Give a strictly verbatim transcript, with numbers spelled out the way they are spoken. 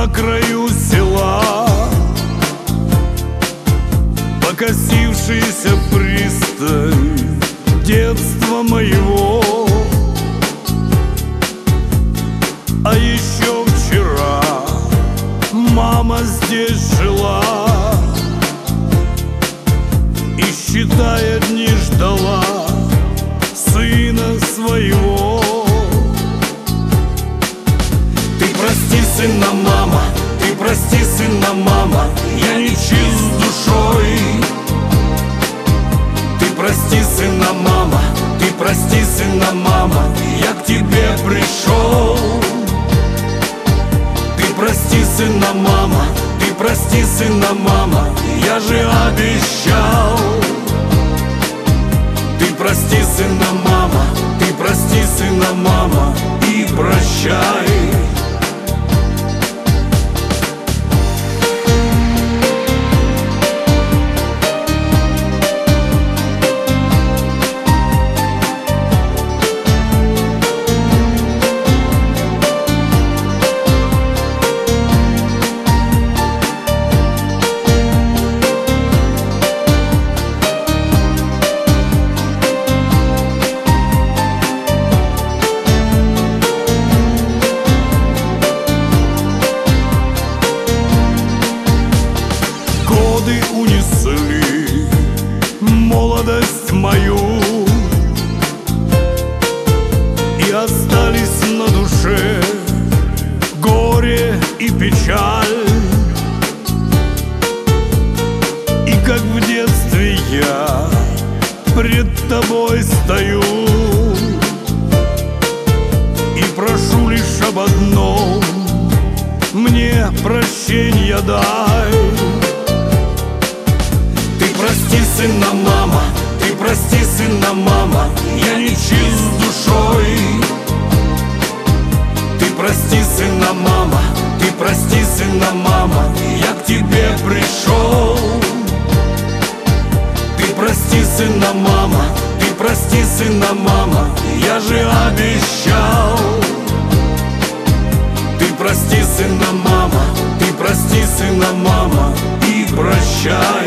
краю села, покосившаяся пристань детства моего. А еще вчера мама здесь жила и, считая дни, ждала сына своего. Ты прости, сына, мама, ты прости, сына, мама, я не чист душой. Ты прости, сына, мама, ты прости, сына, мама, я к тебе пришел. Ты прости, сына, мама, ты прости, сына, мама, я же обещал. Ты прости, сына, мама, ты прости, сына, мама, и прощай. Годы унесли молодость мою, и остались на душе горе и печаль. И как в детстве я пред тобой стою и прошу лишь об одном: мне прощенья дай. Ты прости, сына, мама, ты прости, сына, мама, я не чист душой. Ты прости, сына, мама, ты прости, сына, мама, я к тебе пришел. Ты прости, сына, мама, ты прости, сына, мама, я же обещал. Ты прости, сына, мама, ты прости, сына, мама, и прощай.